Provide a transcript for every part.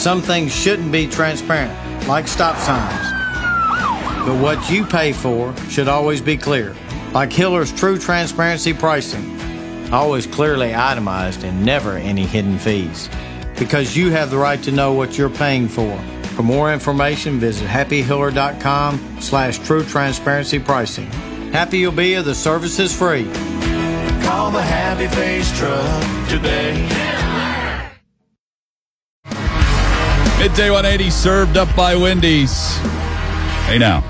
some things shouldn't be transparent, like stop signs. But what you pay for should always be clear, like Hiller's True Transparency Pricing. Always clearly itemized and never any hidden fees. Because you have the right to know what you're paying for. For more information, visit happyhiller.com/true transparency pricing. Happy you'll be if the service is free. Call the Happy Face Truck today. Midday 180 served up by Wendy's. Hey now.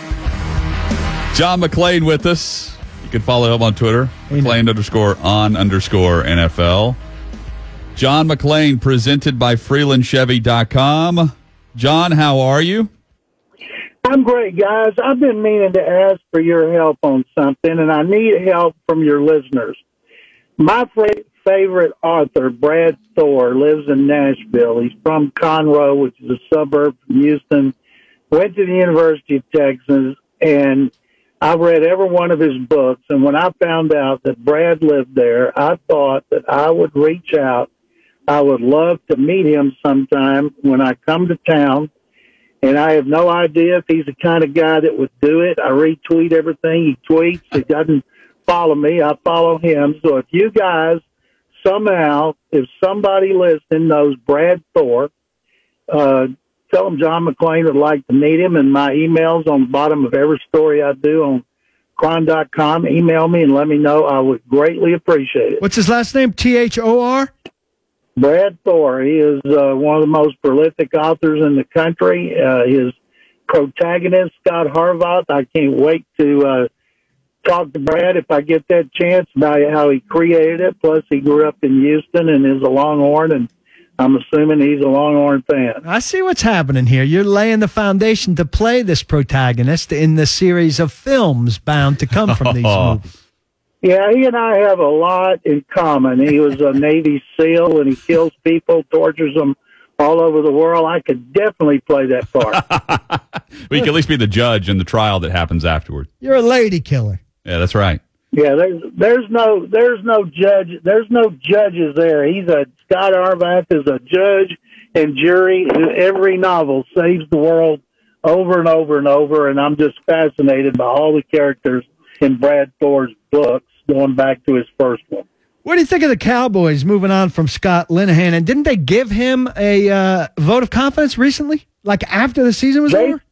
John McClain with us. You can follow him on Twitter. McClain_on_NFL. John McClain presented by FreelandChevy.com. John, how are you? I'm great, guys. I've been meaning to ask for your help on something, and I need help from your listeners. My favorite author, Brad Thor, lives in Nashville. He's from Conroe, which is a suburb from Houston. Went to the University of Texas, and I read every one of his books. And when I found out that Brad lived there, I thought that I would reach out. I would love to meet him sometime when I come to town. And I have no idea if he's the kind of guy that would do it. I retweet everything he tweets. He doesn't follow me. I follow him. So if you guys somehow, if somebody listening knows Brad Thor, tell him John McClain would like to meet him. And my email's on the bottom of every story I do on Cron.com. Email me and let me know. I would greatly appreciate it. What's his last name? Thor? Brad Thor. He is one of the most prolific authors in the country. His protagonist, Scott Harvath, I can't wait to talk to Brad if I get that chance about how he created it. Plus, he grew up in Houston and is a Longhorn, and I'm assuming he's a Longhorn fan. I see what's happening here. You're laying the foundation to play this protagonist in the series of films bound to come from these movies. Yeah, he and I have a lot in common. He was a Navy SEAL, and he kills people, tortures them all over the world. I could definitely play that part. Well, you can at least be the judge in the trial that happens afterward. You're a lady killer. Yeah, that's right. Yeah, there's no judges there. Scott Harvath is a judge and jury. Every novel saves the world over and over and over, and I'm just fascinated by all the characters in Brad Thor's books, going back to his first one. What do you think of the Cowboys moving on from Scott Linehan? And didn't they give him a vote of confidence recently, like after the season was over?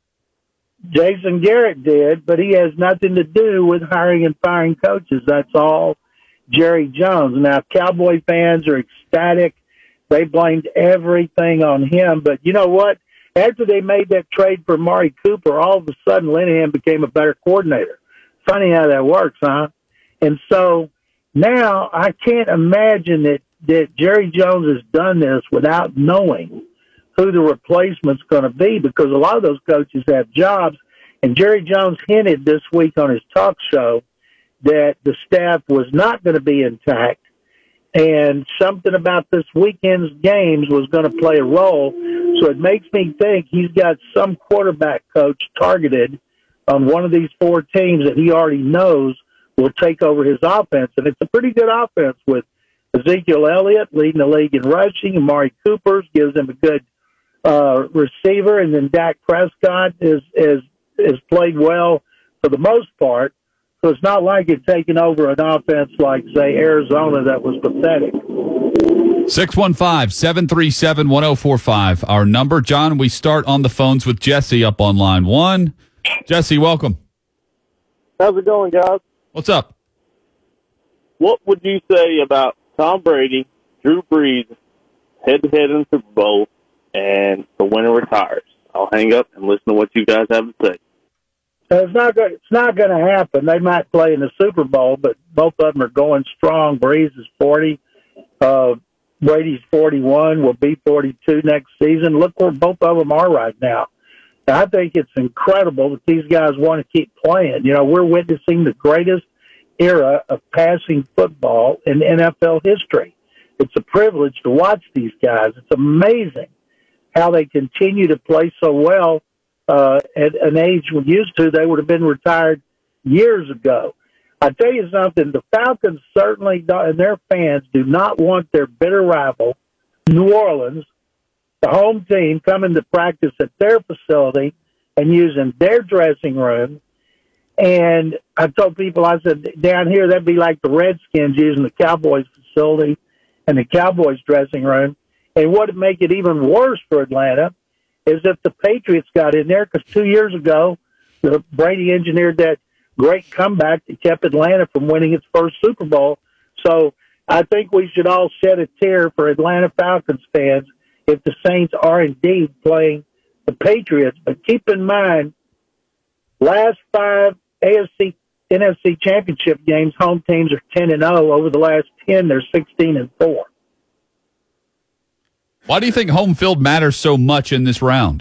Jason Garrett did, but he has nothing to do with hiring and firing coaches. That's all Jerry Jones. Now, Cowboy fans are ecstatic. They blamed everything on him. But you know what? After they made that trade for Amari Cooper, all of a sudden Linehan became a better coordinator. Funny how that works, huh? And so now I can't imagine that Jerry Jones has done this without knowing who the replacement's going to be, because a lot of those coaches have jobs. And Jerry Jones hinted this week on his talk show that the staff was not going to be intact, and something about this weekend's games was going to play a role. So it makes me think he's got some quarterback coach targeted on one of these four teams that he already knows will take over his offense. And it's a pretty good offense with Ezekiel Elliott leading the league in rushing. Amari Cooper gives him a good receiver, and then Dak Prescott is played well for the most part. So it's not like it's taking over an offense like, say, Arizona that was pathetic. 615-737-1045, our number. John, we start on the phones with Jesse up on line one. Jesse, welcome. How's it going, guys? What's up? What would you say about Tom Brady, Drew Brees, head-to-head in the Super Bowl, and the winner retires? I'll hang up and listen to what you guys have to say. It's not going to happen. They might play in the Super Bowl, but both of them are going strong. Brees is 40. Brady's 41. Will be 42 next season. Look where both of them are right now. I think it's incredible that these guys want to keep playing. You know, we're witnessing the greatest era of passing football in NFL history. It's a privilege to watch these guys. It's amazing how they continue to play so well at an age we're used to. They would have been retired years ago. I tell you something, the Falcons certainly and their fans do not want their bitter rival, New Orleans, the home team coming to practice at their facility and using their dressing room. And I told people, I said, down here, that'd be like the Redskins using the Cowboys facility and the Cowboys dressing room. And what would make it even worse for Atlanta is if the Patriots got in there, because 2 years ago, Brady engineered that great comeback that kept Atlanta from winning its first Super Bowl. So I think we should all shed a tear for Atlanta Falcons fans if the Saints are indeed playing the Patriots. But keep in mind, last 5 NFC championship games, home teams are 10-0. Over the last 10, they're 16-4. Why do you think home field matters so much in this round?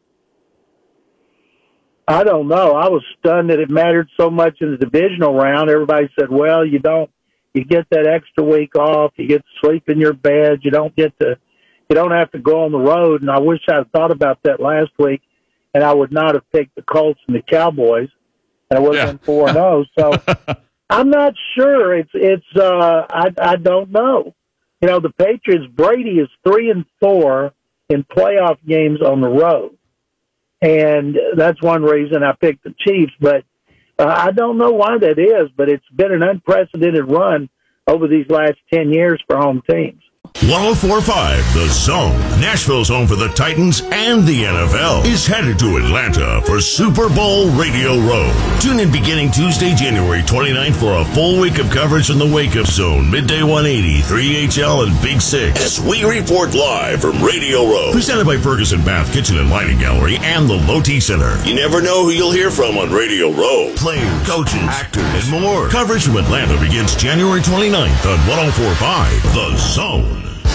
I don't know. I was stunned that it mattered so much in the divisional round. Everybody said, well, you get that extra week off, you get to sleep in your bed, you don't have to go on the road. And I wish I had thought about that last week, and I would not have picked the Colts and the Cowboys. And I would have been 4-0. So I'm not sure. I don't know. You know, the Patriots, Brady is 3-4 in playoff games on the road. And that's one reason I picked the Chiefs. But I don't know why that is, but it's been an unprecedented run over these last 10 years for home teams. 104.5 The Zone, Nashville's home for the Titans and the NFL, is headed to Atlanta for Super Bowl Radio Row. Tune in beginning Tuesday, January 29th for a full week of coverage from the Wake Up Zone, Midday 180, 3HL, and Big 6 as we report live from Radio Row. Presented by Ferguson Bath Kitchen and Lighting Gallery and the Low T Center. You never know who you'll hear from on Radio Row. Players, coaches, actors, and more. Coverage from Atlanta begins January 29th on 104.5 The Zone.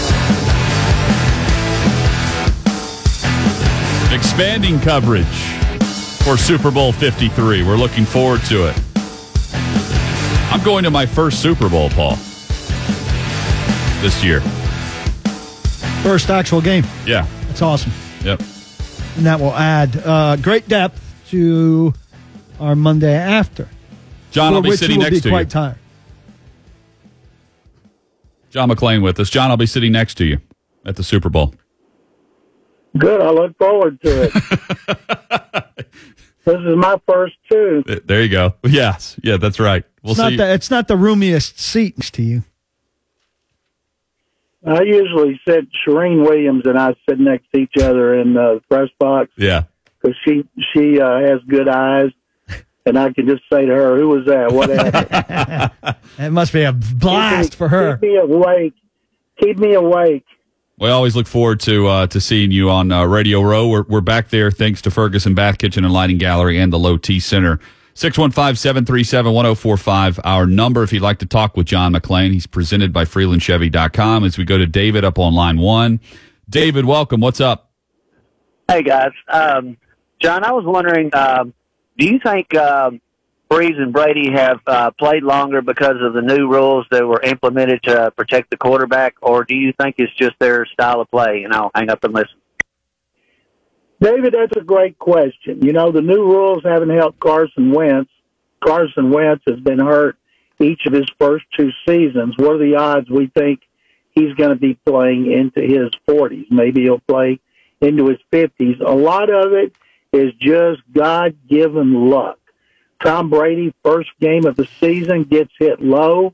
Expanding coverage for Super Bowl 53. We're looking forward to it. I'm going to my first Super Bowl, Paul, this year. First actual game. Yeah. That's awesome. Yep. And that will add great depth to our Monday after. John, I'll be sitting next to you. Quite tired. John McClain with us. John, I'll be sitting next to you at the Super Bowl. Good. I look forward to it. This is my first two. There you go. Yes. Yeah, that's right. It's not the roomiest seat next to you. I usually sit, Shereen Williams and I sit next to each other in the press box. Yeah. Because she has good eyes. And I can just say to her, who was that? What happened? It must be a blast for her. Keep me awake. Keep me awake. We always look forward to seeing you on Radio Row. We're back there thanks to Ferguson Bath Kitchen and Lighting Gallery and the Low T Center. 615-737-1045, our number if you'd like to talk with John McClain. He's presented by FreelandChevy.com as we go to David up on line 1. David, welcome. What's up? Hey, guys. John, I was wondering, do you think Breeze and Brady have played longer because of the new rules that were implemented to protect the quarterback, or do you think it's just their style of play? And I'll hang up and listen. David, that's a great question. You know, the new rules haven't helped Carson Wentz. Carson Wentz has been hurt each of his first 2 seasons. What are the odds we think he's going to be playing into his 40s? Maybe he'll play into his 50s. A lot of it is just God-given luck. Tom Brady, first game of the season, gets hit low.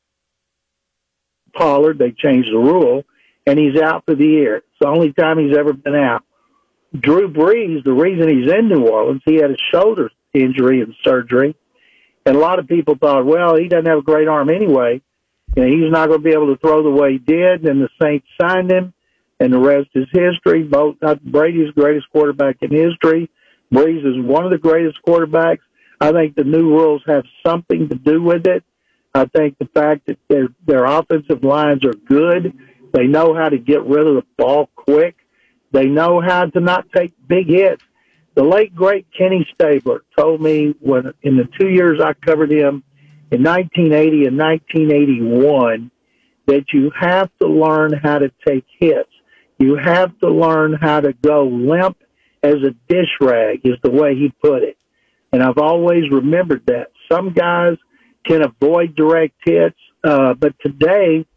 Pollard, they changed the rule, and he's out for the year. It's the only time he's ever been out. Drew Brees, the reason he's in New Orleans, he had a shoulder injury and surgery. And a lot of people thought, well, he doesn't have a great arm anyway. You know, he's not going to be able to throw the way he did. And the Saints signed him, and the rest is history. Brady's the greatest quarterback in history. Brees is one of the greatest quarterbacks. I think the new rules have something to do with it. I think the fact that their offensive lines are good. They know how to get rid of the ball quick. They know how to not take big hits. The late, great Kenny Stabler told me when in the 2 years I covered him in 1980 and 1981 that you have to learn how to take hits. You have to learn how to go limp as a dish rag is the way he put it. And I've always remembered that. Some guys can avoid direct hits, but today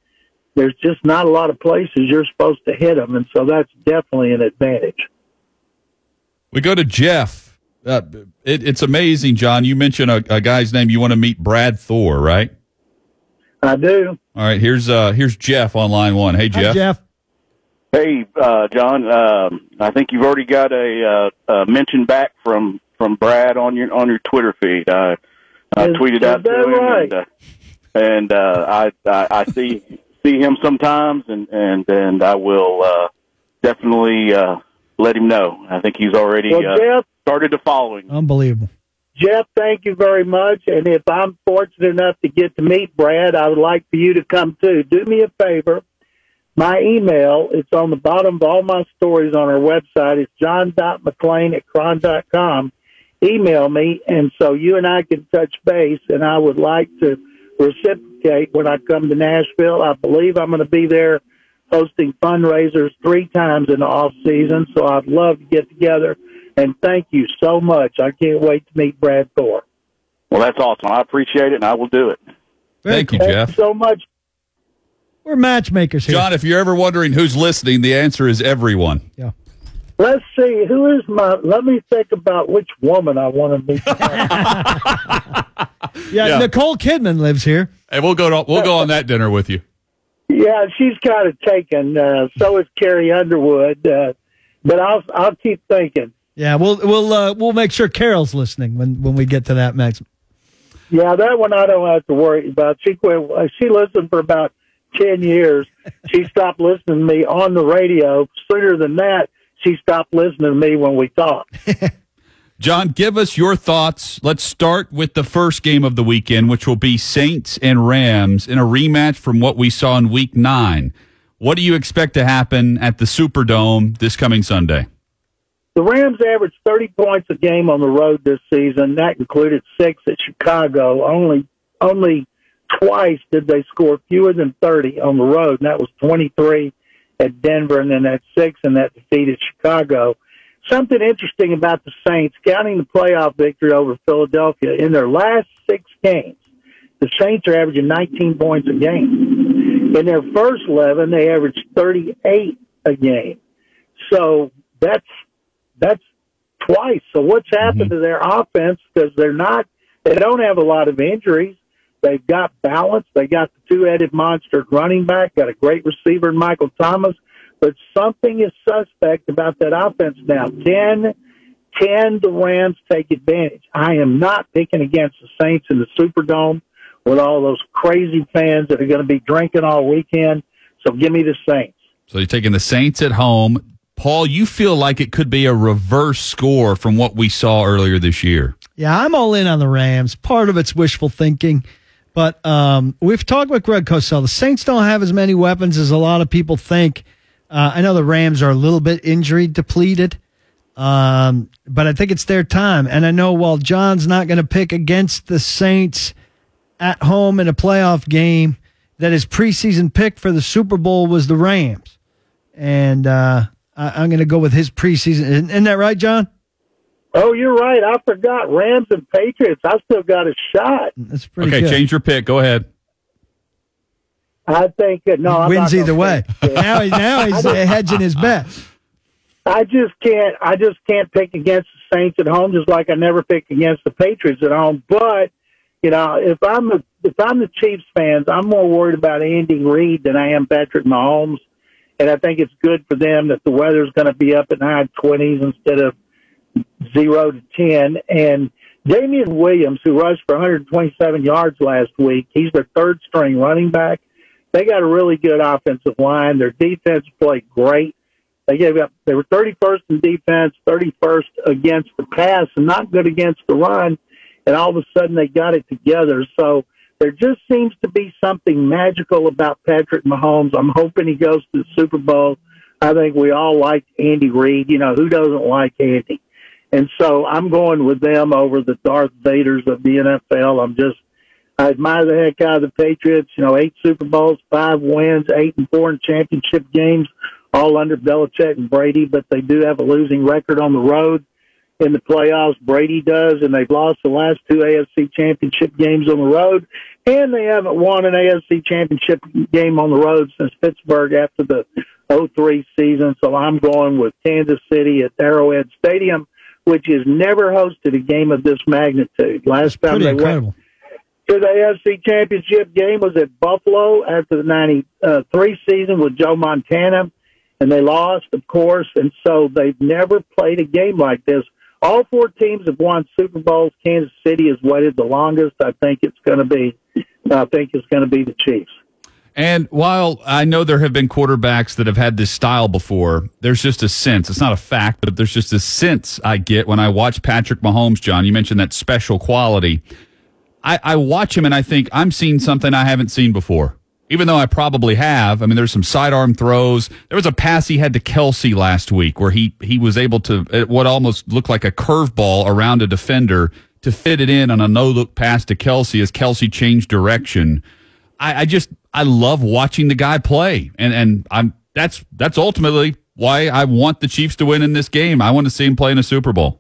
there's just not a lot of places you're supposed to hit them, and so that's definitely an advantage. We go to Jeff. It's amazing, John. You mentioned a guy's name. You want to meet Brad Thor, right? I do. All right, here's Jeff on line one. Hey, Jeff. Hi, Jeff. Hey, John. I think you've already got a mention back from Brad on your Twitter feed. I tweeted out to him, right? and I see him sometimes, and I will definitely let him know. I think he's already Jeff, started to follow him. Unbelievable. Jeff, thank you very much. And if I'm fortunate enough to get to meet Brad, I would like for you to come too. Do me a favor. My email, it's on the bottom of all my stories on our website. It's john.mcclain@cron.com. Email me, and so you and I can touch base, and I would like to reciprocate when I come to Nashville. I believe I'm going to be there hosting fundraisers 3 times in the off season, so I'd love to get together. And thank you so much. I can't wait to meet Brad Thor. Well, that's awesome. I appreciate it, and I will do it. Thank you, Thank Jeff. you so much. We're matchmakers here. John, if you're ever wondering who's listening, the answer is everyone. Yeah. Let's see, let me think about which woman I want to meet. Yeah, Nicole Kidman lives here. Hey, we'll go on that dinner with you. Yeah, she's kind of taken. So is Carrie Underwood. But I'll keep thinking. Yeah, we'll make sure Carol's listening when we get to that, Max. Yeah, that one I don't have to worry about. She quit. She listened for about 10 years. She stopped listening to me on the radio. Sooner than that, she stopped listening to me when we talked. John, give us your thoughts. Let's start with the first game of the weekend, which will be Saints and Rams in a rematch from what we saw in Week 9. What do you expect to happen at the Superdome this coming Sunday? The Rams averaged 30 points a game on the road this season. That included 6 at Chicago. Only twice did they score fewer than 30 on the road, and that was 23 at Denver, and then that 6 in that defeat at Chicago. Something interesting about the Saints, counting the playoff victory over Philadelphia, in their last 6 games, the Saints are averaging 19 points a game. In their first 11, they averaged 38 a game. So that's twice. So what's happened to their offense? Because they don't have a lot of injuries. They've got balance. They got the 2-headed monster running back, got a great receiver in Michael Thomas. But something is suspect about that offense now. Can the Rams take advantage? I am not picking against the Saints in the Superdome with all those crazy fans that are going to be drinking all weekend. So give me the Saints. So you're taking the Saints at home. Paul, you feel like it could be a reverse score from what we saw earlier this year. Yeah, I'm all in on the Rams. Part of it's wishful thinking. But we've talked with Greg Cosell. The Saints don't have as many weapons as a lot of people think. I know the Rams are a little bit injury depleted, but I think it's their time. And I know while John's not going to pick against the Saints at home in a playoff game, that his preseason pick for the Super Bowl was the Rams. And I'm going to go with his preseason. Isn't that right, John? Oh, you're right. I forgot. Rams and Patriots. I still got a shot. That's pretty good. Okay, change your pick. Go ahead. I think no. He wins either way. Now he's hedging his bet. I just can't pick against the Saints at home, just like I never pick against the Patriots at home. But if I'm the Chiefs fans, I'm more worried about Andy Reid than I am Patrick Mahomes, and I think it's good for them that the weather's going to be up in high 20s instead of 0 to 10. And Damian Williams, who rushed for 127 yards last week, he's their third string running back. They got a really good offensive line. Their defense played great. They were 31st in defense, 31st against the pass, and not good against the run. And all of a sudden they got it together. So there just seems to be something magical about Patrick Mahomes. I'm hoping he goes to the Super Bowl. I think we all like Andy Reid. Who doesn't like Andy? And so I'm going with them over the Darth Vaders of the NFL. I admire the heck out of the Patriots. 8 Super Bowls, 5 wins, 8-4 in championship games, all under Belichick and Brady, but they do have a losing record on the road. in the playoffs. Brady does, and they've lost the last 2 AFC championship games on the road, and they haven't won an AFC championship game on the road since Pittsburgh after the 2003 season. So I'm going with Kansas City at Arrowhead Stadium, which has never hosted a game of this magnitude. Last time they went to the AFC championship game was at Buffalo after the 93 season with Joe Montana, and they lost, of course, and so they've never played a game like this. All 4 teams have won Super Bowls. Kansas City has waited the longest. I think it's going to be the Chiefs. And while I know there have been quarterbacks that have had this style before, there's just a sense. It's not a fact, but there's just a sense I get when I watch Patrick Mahomes, John. You mentioned that special quality. I watch him and I think I'm seeing something I haven't seen before, even though I probably have. I mean, there's some sidearm throws. There was a pass he had to Kelce last week where he was able to, what almost looked like a curveball around a defender, to fit it in on a no-look pass to Kelce as Kelce changed direction. I love watching the guy play, and that's ultimately why I want the Chiefs to win in this game. I want to see him play in a Super Bowl.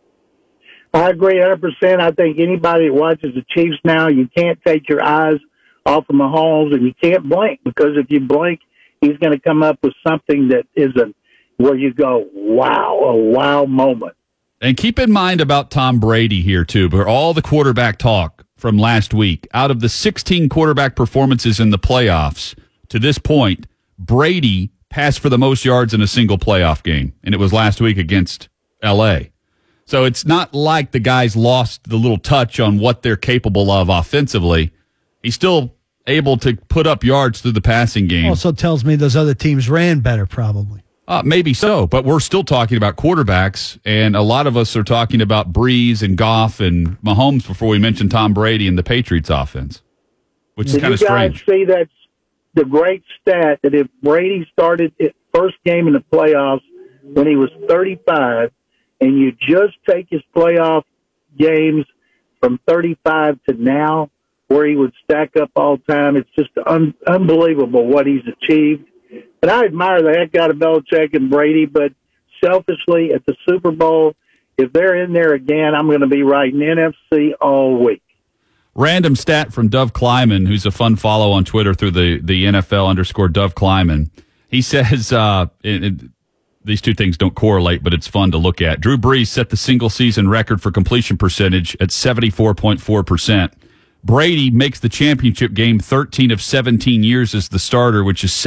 I agree 100%. I think anybody that watches the Chiefs now, you can't take your eyes off of Mahomes, and you can't blink, because if you blink, he's going to come up with something that isn't where you go, wow, a wow moment. And keep in mind about Tom Brady here, too, for all the quarterback talk from last week. Out of the 16 quarterback performances in the playoffs to this point, Brady passed for the most yards in a single playoff game, and it was last week against L.A. So it's not like the guys lost the little touch on what they're capable of offensively. He's still able to put up yards through the passing game. Also tells me those other teams ran better, probably. Maybe so, but we're still talking about quarterbacks, and a lot of us are talking about Breeze and Goff and Mahomes before we mention Tom Brady and the Patriots offense, which is kind of strange. Did you guys see that the great stat that if Brady started his first game in the playoffs when he was 35, and you just take his playoff games from 35 to now, where he would stack up all time, it's just unbelievable what he's achieved. And I admire the heck out of Belichick and Brady, but selfishly, at the Super Bowl, if they're in there again, I'm going to be writing NFC all week. Random stat from Dove Kleiman, who's a fun follow on Twitter through the NFL_Dove Kleiman. He says, these two things don't correlate, but it's fun to look at. Drew Brees set the single-season record for completion percentage at 74.4%. Brady makes the championship game 13 of 17 years as the starter, which is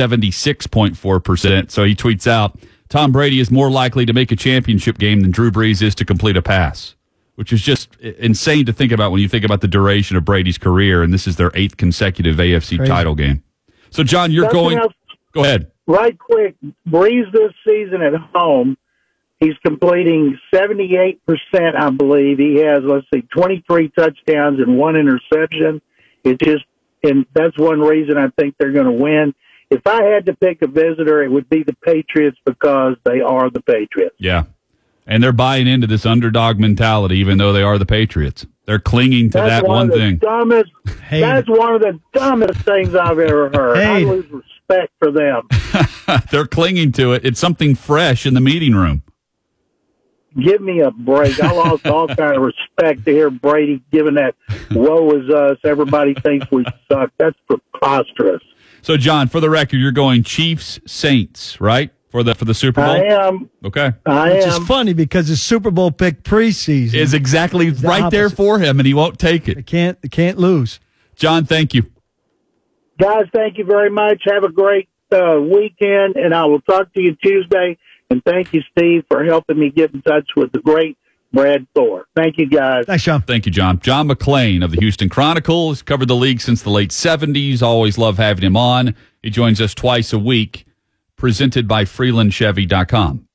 76.4%. So he tweets out, Tom Brady is more likely to make a championship game than Drew Brees is to complete a pass, which is just insane to think about when you think about the duration of Brady's career, and this is their 8th consecutive AFC title game. So, John, you're going – go ahead. Right quick, Breeze this season at home, he's completing 78%, I believe. He has, 23 touchdowns and 1 interception. And that's one reason I think they're going to win. If I had to pick a visitor, it would be the Patriots, because they are the Patriots. Yeah. And they're buying into this underdog mentality, even though they are the Patriots. They're clinging to that one thing. That's one of the dumbest things I've ever heard. I lose respect for them. They're clinging to it. It's something fresh in the meeting room. Give me a break. I lost all kind of respect to hear Brady giving that woe is us. Everybody thinks we suck. That's preposterous. So, John, for the record, you're going Chiefs-Saints, right? For the Super Bowl? I am. Okay. Which is funny because his Super Bowl pick preseason is exactly right there for him, and he won't take it. They can't lose. John, thank you. Guys, thank you very much. Have a great weekend, and I will talk to you Tuesday. And thank you, Steve, for helping me get in touch with the great Brad Thor. Thank you, guys. Thanks, John. Thank you, John. John McClain of the Houston Chronicle has covered the league since the late 70s. Always love having him on. He joins us twice a week, presented by FreelandChevy.com.